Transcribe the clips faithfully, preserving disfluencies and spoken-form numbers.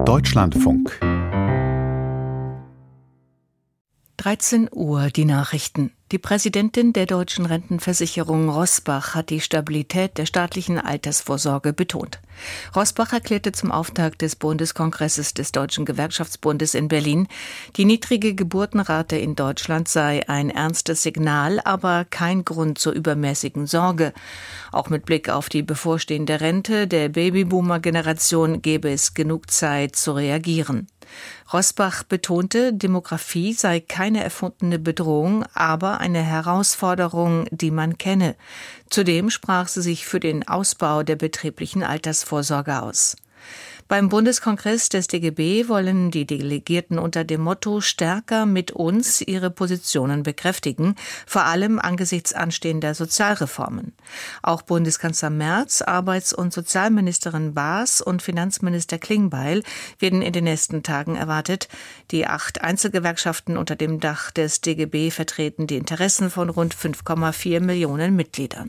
Deutschlandfunk. dreizehn Uhr, die Nachrichten. Die Präsidentin der deutschen Rentenversicherung Roßbach hat die Stabilität der staatlichen Altersvorsorge betont. Roßbach erklärte zum Auftakt des Bundeskongresses des Deutschen Gewerkschaftsbundes in Berlin, die niedrige Geburtenrate in Deutschland sei ein ernstes Signal, aber kein Grund zur übermäßigen Sorge. Auch mit Blick auf die bevorstehende Rente der Babyboomer-Generation gäbe es genug Zeit zu reagieren. Roßbach betonte, Demografie sei keine erfundene Bedrohung, aber eine Herausforderung, die man kenne. Zudem sprach sie sich für den Ausbau der betrieblichen Altersvorsorge aus. Beim Bundeskongress des D G B wollen die Delegierten unter dem Motto »Stärker mit uns« ihre Positionen bekräftigen, vor allem angesichts anstehender Sozialreformen. Auch Bundeskanzler Merz, Arbeits- und Sozialministerin Baas und Finanzminister Klingbeil werden in den nächsten Tagen erwartet. Die acht Einzelgewerkschaften unter dem Dach des D G B vertreten die Interessen von rund fünf Komma vier Millionen Mitgliedern.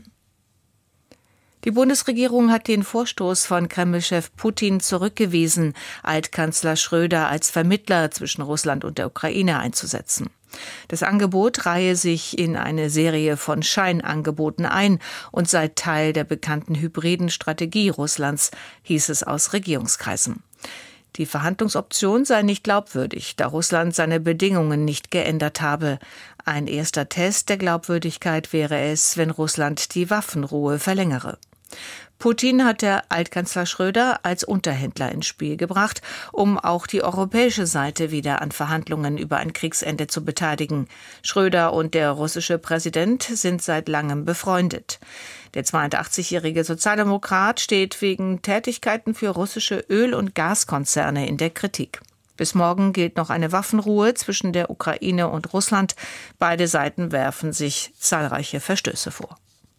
Die Bundesregierung hat den Vorstoß von Kreml-Chef Putin zurückgewiesen, Altkanzler Schröder als Vermittler zwischen Russland und der Ukraine einzusetzen. Das Angebot reihe sich in eine Serie von Scheinangeboten ein und sei Teil der bekannten hybriden Strategie Russlands, hieß es aus Regierungskreisen. Die Verhandlungsoption sei nicht glaubwürdig, da Russland seine Bedingungen nicht geändert habe. Ein erster Test der Glaubwürdigkeit wäre es, wenn Russland die Waffenruhe verlängere. Putin hat der Altkanzler Schröder als Unterhändler ins Spiel gebracht, um auch die europäische Seite wieder an Verhandlungen über ein Kriegsende zu beteiligen. Schröder und der russische Präsident sind seit langem befreundet. Der zweiundachtzigjährige Sozialdemokrat steht wegen Tätigkeiten für russische Öl- und Gaskonzerne in der Kritik. Bis morgen gilt noch eine Waffenruhe zwischen der Ukraine und Russland. Beide Seiten werfen sich zahlreiche Verstöße vor.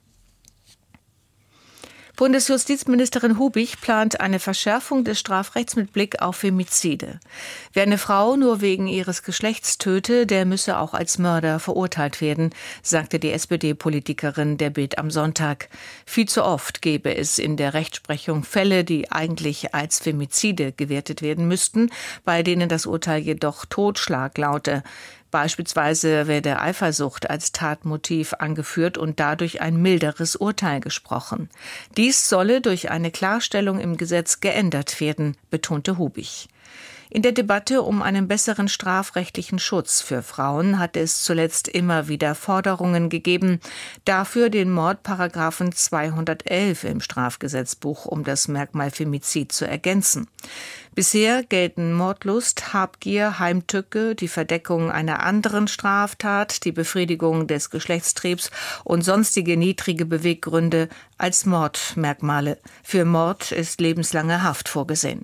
Bundesjustizministerin Hubich plant eine Verschärfung des Strafrechts mit Blick auf Femizide. Wer eine Frau nur wegen ihres Geschlechts töte, der müsse auch als Mörder verurteilt werden, sagte die S P D-Politikerin der Bild am Sonntag. Viel zu oft gäbe es in der Rechtsprechung Fälle, die eigentlich als Femizide gewertet werden müssten, bei denen das Urteil jedoch Totschlag laute. Beispielsweise werde Eifersucht als Tatmotiv angeführt und dadurch ein milderes Urteil gesprochen. Dies solle durch eine Klarstellung im Gesetz geändert werden, betonte Hubich. In der Debatte um einen besseren strafrechtlichen Schutz für Frauen hat es zuletzt immer wieder Forderungen gegeben, dafür den Mordparagraphen zweihundertelf im Strafgesetzbuch um das Merkmal Femizid zu ergänzen. Bisher gelten Mordlust, Habgier, Heimtücke, die Verdeckung einer anderen Straftat, die Befriedigung des Geschlechtstriebs und sonstige niedrige Beweggründe als Mordmerkmale. Für Mord ist lebenslange Haft vorgesehen.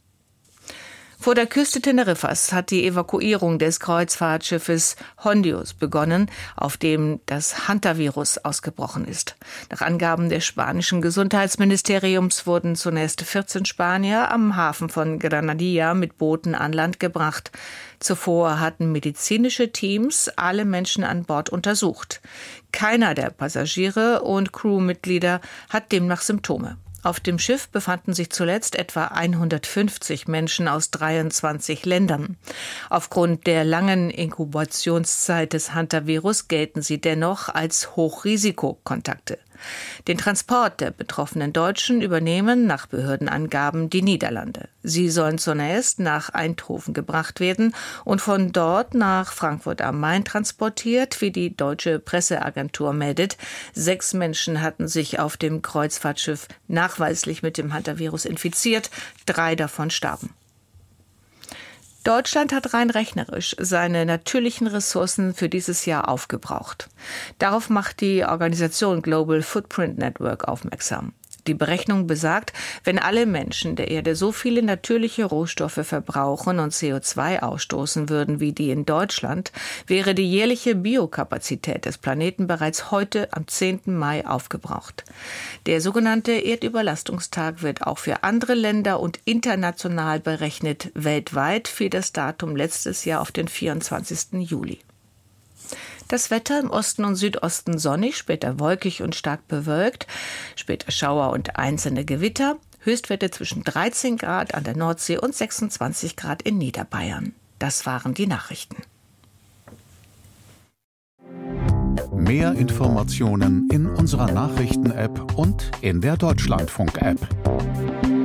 Vor der Küste Teneriffas hat die Evakuierung des Kreuzfahrtschiffes Hondios begonnen, auf dem das Hantavirus ausgebrochen ist. Nach Angaben des spanischen Gesundheitsministeriums wurden zunächst vierzehn Spanier am Hafen von Granadilla mit Booten an Land gebracht. Zuvor hatten medizinische Teams alle Menschen an Bord untersucht. Keiner der Passagiere und Crewmitglieder hat demnach Symptome. Auf dem Schiff befanden sich zuletzt etwa hundertfünfzig Menschen aus dreiundzwanzig Ländern. Aufgrund der langen Inkubationszeit des Hantavirus gelten sie dennoch als Hochrisikokontakte. Den Transport der betroffenen Deutschen übernehmen nach Behördenangaben die Niederlande. Sie sollen zunächst nach Eindhoven gebracht werden und von dort nach Frankfurt am Main transportiert, wie die deutsche Presseagentur meldet. Sechs Menschen hatten sich auf dem Kreuzfahrtschiff nachweislich mit dem Hantavirus infiziert, drei davon starben. Deutschland hat rein rechnerisch seine natürlichen Ressourcen für dieses Jahr aufgebraucht. Darauf macht die Organisation Global Footprint Network aufmerksam. Die Berechnung besagt, wenn alle Menschen der Erde so viele natürliche Rohstoffe verbrauchen und C O zwei ausstoßen würden wie die in Deutschland, wäre die jährliche Biokapazität des Planeten bereits heute am zehnten Mai aufgebraucht. Der sogenannte Erdüberlastungstag wird auch für andere Länder und international berechnet. Weltweit fiel das Datum letztes Jahr auf den vierundzwanzigsten Juli. Das Wetter im Osten und Südosten sonnig, später wolkig und stark bewölkt, später Schauer und einzelne Gewitter. Höchstwerte zwischen dreizehn Grad an der Nordsee und sechsundzwanzig Grad in Niederbayern. Das waren die Nachrichten. Mehr Informationen in unserer Nachrichten-App und in der Deutschlandfunk-App.